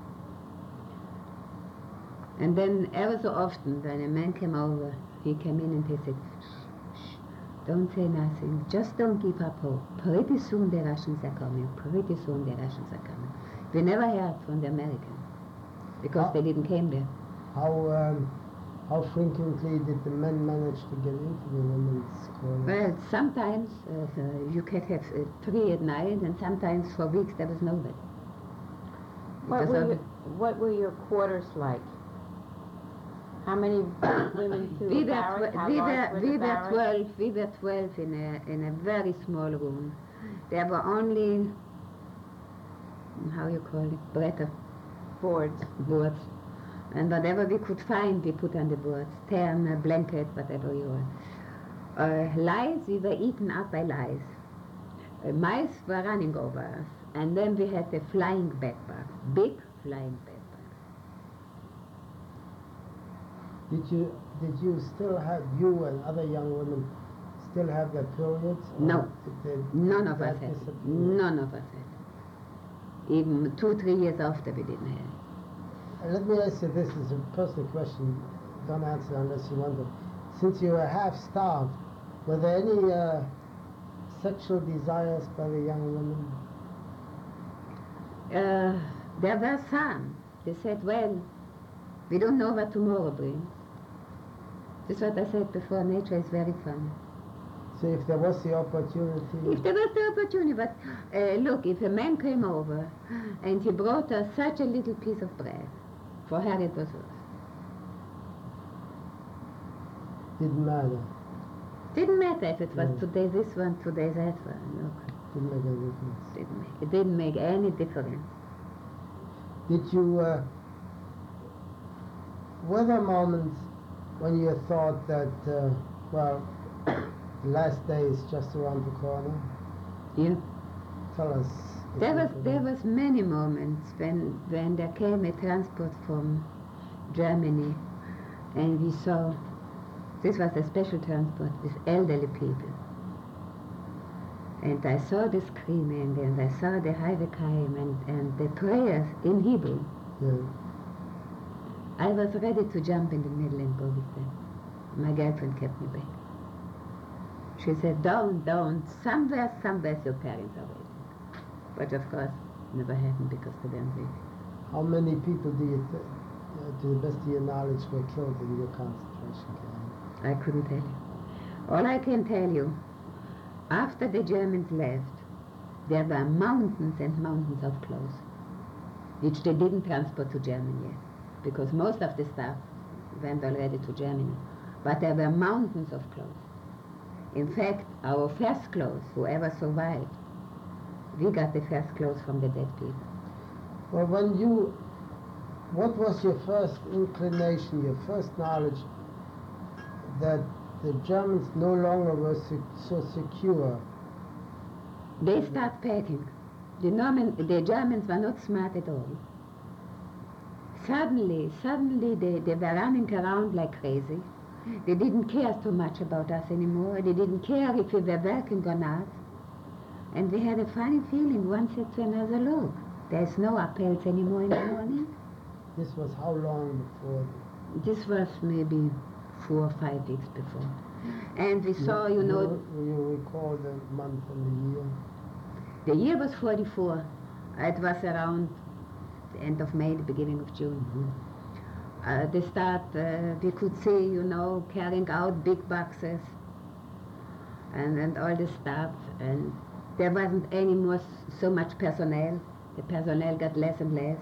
And then ever so often when a man came over, he came in and he said, shh, don't say nothing, just don't give up hope. Pretty soon the Russians are coming, pretty soon the Russians are coming. We never heard from the Americans, because they didn't came there. How frequently did the men manage to get into the women's corner? Well, sometimes you could have 3 at night, and sometimes for weeks there was nobody. What were your quarters like? How many women to a barrack? How large were the barracks? We were 12 in a very small room. There were only, how you call it, bretter boards. And whatever we could find, we put on the boards. Tern, a blanket, whatever you want. Lice, we were eaten up by lice. Mice were running over us. And then we had the flying bedbugs, big flying bedbugs. Did you still have, you and other young women still have their periods? No. None of us that had. disappear? None of us had. Even 2-3 years after we didn't have it. Let me ask you, this is a personal question, don't answer unless you want to. Since you were half starved, were there any sexual desires by the young women? There were some. They said, well, we don't know what tomorrow brings. That's what I said before, nature is very fun. So if there was the opportunity... If there was the opportunity, but look, if a man came over and he brought us such a little piece of bread, for her it was worth. Didn't matter. Didn't matter if it was No. today this one, today that one. Look, Didn't make any difference. it didn't make any difference. Did you... were there moments when you thought that, well, the last day is just around the corner? Yeah. Tell us. if There you was could. there was many moments when there came a transport from Germany, and we saw this was a special transport with elderly people, and I saw the screaming and I saw the Heidekheim and the prayers in Hebrew. Yeah. I was ready to jump in the middle and go with them. My girlfriend kept me back. She said, don't, somewhere your parents are waiting. But of course, never happened because they weren't waiting. How many people do you think, to the best of your knowledge, were killed in your concentration camp? I couldn't tell you. All I can tell you, after the Germans left, there were mountains and mountains of clothes, which they didn't transport to Germany yet, because most of the stuff went already to Germany. But there were mountains of clothes. In fact, our first clothes, whoever survived, we got the first clothes from the dead people. Well, what was your first inclination, your first knowledge that the Germans no longer were so secure. They start packing. The Germans were not smart at all. Suddenly they were running around like crazy. They didn't care too much about us anymore. They didn't care if we were working or not. And we had a funny feeling. One said to another, look, there's no appels anymore in the morning. This was how long before? This was maybe 4 or 5 weeks before. And we saw, you know... You recall the month and the year? The year was 44. It was around the end of May, the beginning of June. Mm-hmm. They start, we could see, you know, carrying out big boxes and all this stuff. And there wasn't any more so much personnel. The personnel got less and less.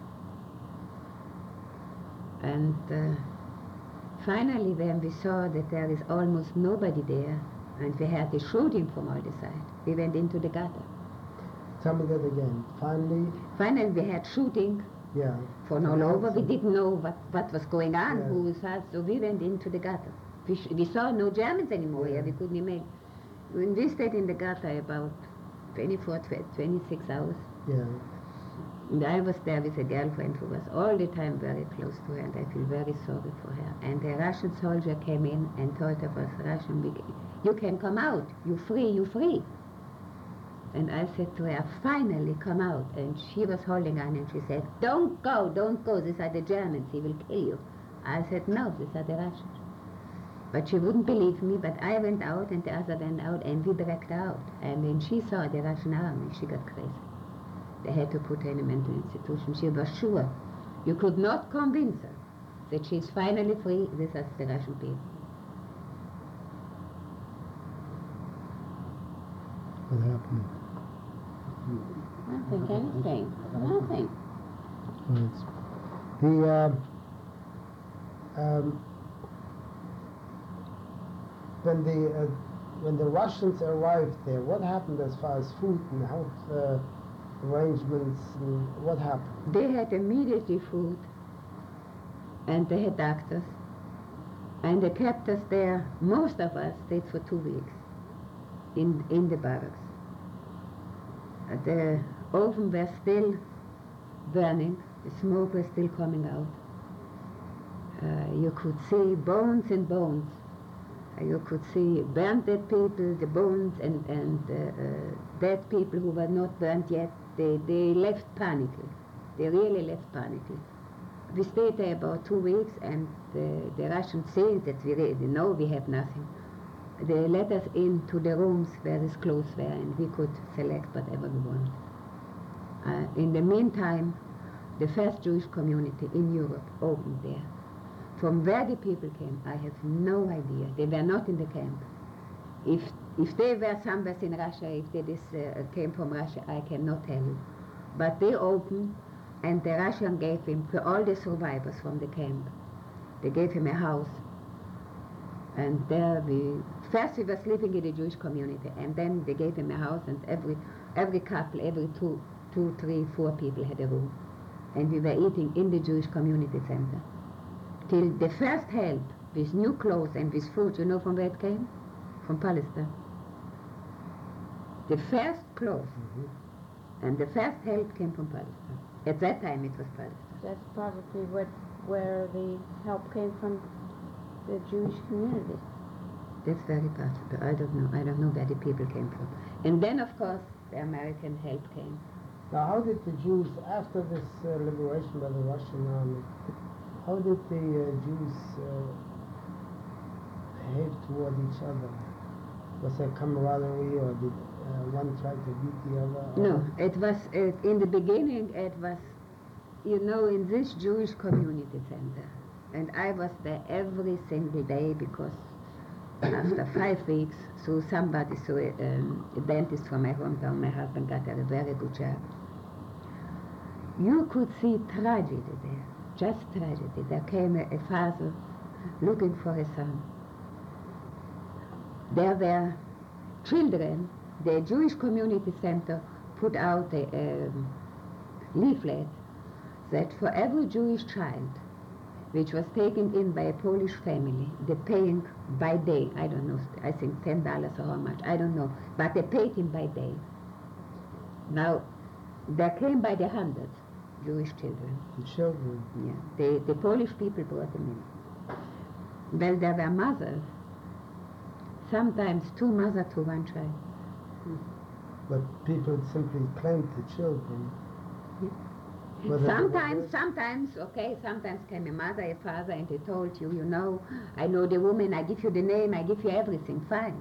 And finally, when we saw that there is almost nobody there, and we had the shooting from all the sides, we went into the gutter. Tell me that again. Finally, we had shooting. Yeah. From all over. We didn't know what was going on, Yeah. who was us, so we went into the gutter. We saw no Germans anymore here. We couldn't imagine. When we stayed in the gutter about 24, 26 hours. Yeah. And I was there with a girlfriend who was all the time very close to her, and I feel very sorry for her. And a Russian soldier came in and told us, Russian, you can come out. You free. And I said to her, finally come out. And she was holding on and she said, don't go. These are the Germans. He will kill you. I said, no, these are the Russians. But she wouldn't believe me, but I went out and the other went out and we dragged her out. And when she saw the Russian army, she got crazy. They had to put her in a mental institution. She was sure. You could not convince her that she's finally free. These are the Russian people. What happened? Nothing, anything. Nothing. Right. When the Russians arrived there, what happened as far as food and health arrangements? And what happened? They had immediately food, and they had doctors, and they kept us there. Most of us stayed for 2 weeks in the barracks. The oven was still burning, the smoke was still coming out. You could see bones and bones. You could see burnt dead people, the bones, and dead people who were not burnt yet. They left panically. They really left panically. We stayed there about 2 weeks, and the Russians said that we really know we have nothing. They let us into the rooms where his clothes were, and we could select whatever we wanted. In the meantime, the first Jewish community in Europe opened there. From where the people came, I have no idea. They were not in the camp. If they were somewhere in Russia, if they came from Russia, I cannot tell you. But they opened, and the Russian gave him, for all the survivors from the camp, they gave him a house. And there first we were sleeping in the Jewish community, and then they gave him a house, and every couple, every two, 3, 4 people had a room. And we were eating in the Jewish community center. Till the first help with new clothes and with food, you know from where it came? From Palestine. The first clothes and the first help came from Palestine. At that time it was Palestine. That's probably where the help came from, the Jewish community. That's very possible. I don't know where the people came from. And then, of course, the American help came. Now, how did the Jews, after this liberation by the Russian army, how did the Jews behave toward each other? Was there camaraderie, or did one try to beat the other? No, it was, in the beginning, it was, you know, in this Jewish community center. And I was there every single day because after 5 weeks, so a dentist from my hometown, my husband got a very good job. You could see tragedy there, just tragedy. There came a father looking for his son. There were children. The Jewish Community Center put out a leaflet that for every Jewish child which was taken in by a Polish family. They're paying by day, I don't know, I think $10 or how much, I don't know, but they paid him by day. Now, there came by the hundreds Jewish children. The children. Yeah, the Polish people brought them in. Well, there were mothers, sometimes 2 mothers to 1 child. But people simply claimed the children. Whether Sometimes, okay, sometimes came a mother, a father, and they told you, you know, I know the woman, I give you the name, I give you everything, fine.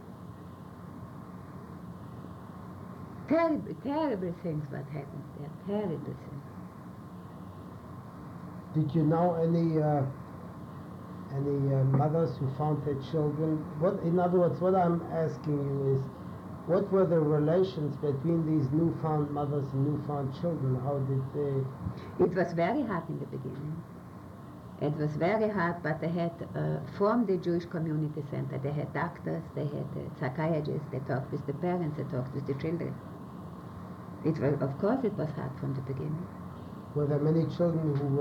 Terrible, terrible things what happened there, terrible things. Did you know any mothers who found their children? What, in other words, what I'm asking you is, what were the relations between these newfound mothers and newfound children? How did they... It was very hard in the beginning. It was very hard, but they had, from the Jewish Community Center, they had doctors, they had psychiatrists, they talked with the parents, they talked with the children. It was, of course it was hard from the beginning. Were there many children who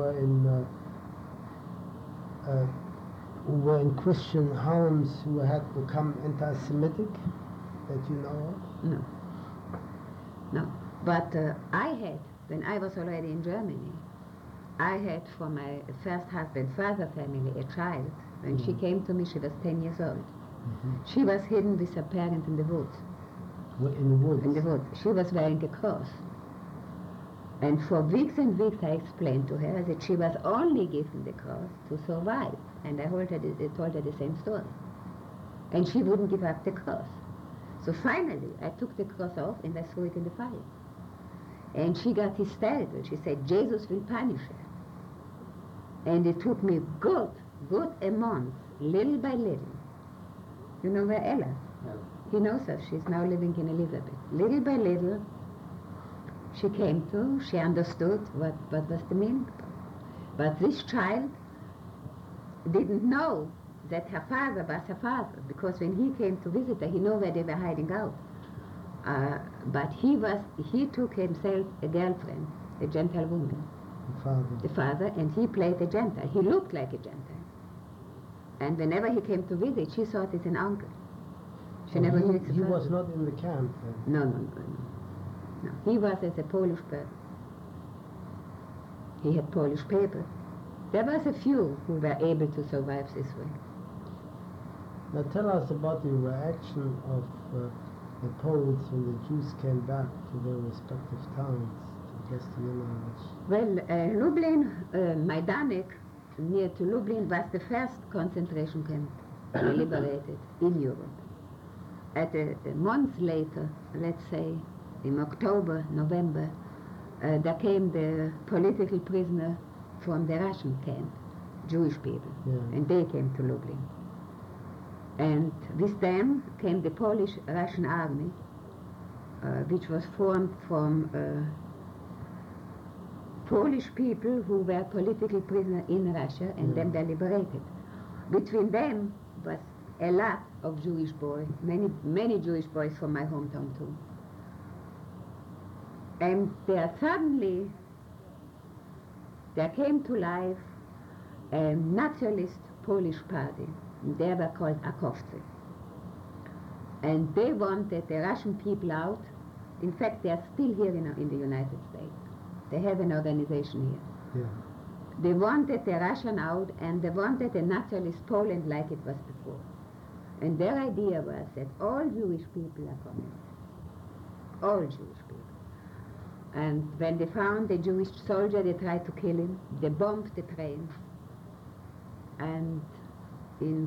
were in Christian homes who had become anti-Semitic that you know of? No. No. But I had, when I was already in Germany, I had for my first husband, father family, a child. When she came to me, she was 10 years old. She was hidden with her parents in the woods. In the woods? In the woods. She was wearing a cross. And for weeks and weeks I explained to her that she was only given the cross to survive. And I told her the same story. And she wouldn't give up the cross. So finally, I took the cross off and I threw it in the fire. And she got hysterical. She said, Jesus will punish her. And it took me good a month, little by little. You know where Ella? No. He knows her. She's now living in Elizabeth. Little by little, she came to, she understood what was the meaning. But this child didn't know that her father was her father, because when he came to visit her, he knew where they were hiding out. But he took himself a girlfriend, a gentlewoman. The father, and he played a Gentile. He looked like a Gentile. And whenever he came to visit, she thought it's an uncle. She never knew it's a He father. was not in the camp then? No. He was as a Polish person. He had Polish papers. There was a few who were able to survive this way. Now tell us about the reaction of the Poles when the Jews came back to their respective towns to Jastrzębie. Well, Lublin, Majdanek, near to Lublin, was the first concentration camp liberated in Europe. A month later, let's say in October, November, there came the political prisoner from the Russian camp, Jewish people, and they came to Lublin. And with them came the Polish-Russian army, which was formed from Polish people who were political prisoners in Russia and then were liberated. Between them was a lot of Jewish boys, many Jewish boys from my hometown too. And there came to life a nationalist Polish party. They were called Akowcy. And they wanted the Russian people out. In fact, they are still here in the United States. They have an organization here. Yeah. They wanted the Russian out, and they wanted a nationalist Poland like it was before. And their idea was that all Jewish people are communists. All Jewish people. And when they found a Jewish soldier, they tried to kill him. They bombed the train. And in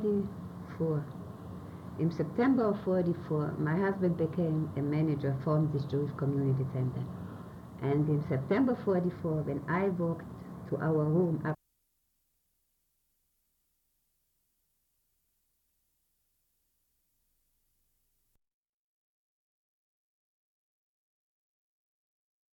September of 44, my husband became a manager from this Jewish Community Center. And in September 44, when I walked to our room up